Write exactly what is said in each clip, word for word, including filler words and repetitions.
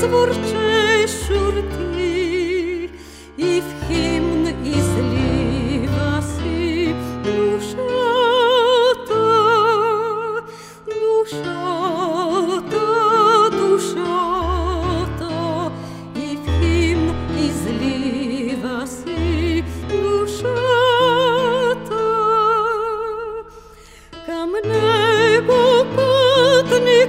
разворчешур ти и в химн излива си душата, душата, душата и в химн излива си душата. Към него пътник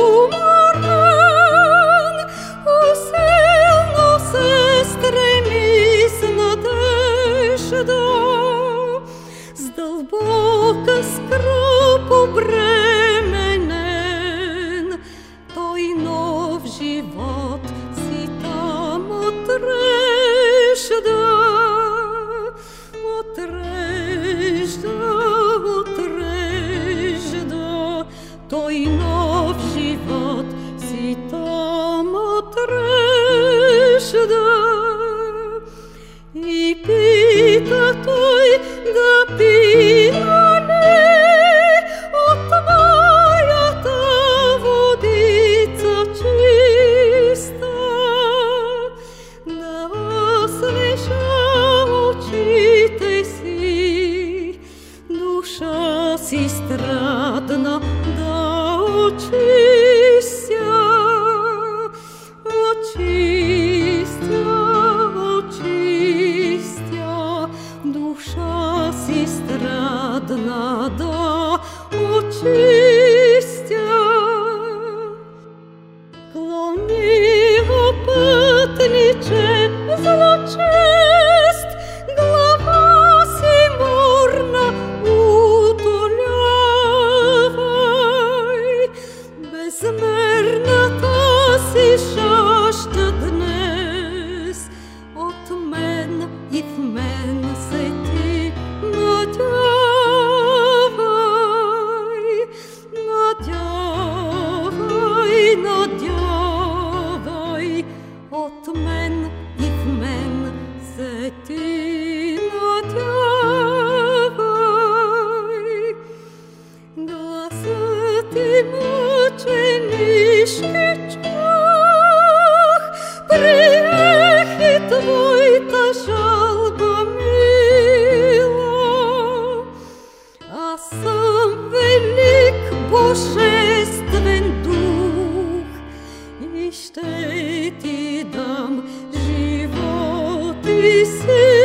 уморен усилно се стреми с надежда, с дълбока скръб обременен, той нов живот си там отрежда, отрежда, отрежда, той нов живот си там отрежда. И пита той да пия ли от твоята водица чиста, да освежа очите си, душа си страдна да очистя, очистя, очистя, душа си страдна да очистя. Клони го пътниче злочест, глава си морна утолявай, безмерната си жажда днес от мен и в мен се ти надявай, надявай, надявай, от мен и в мен се ти надявай. Гласът ти мъченишки чух, приех и твоята жалба мила. Аз съм велик божествен дух и ще ти дам живот и сила.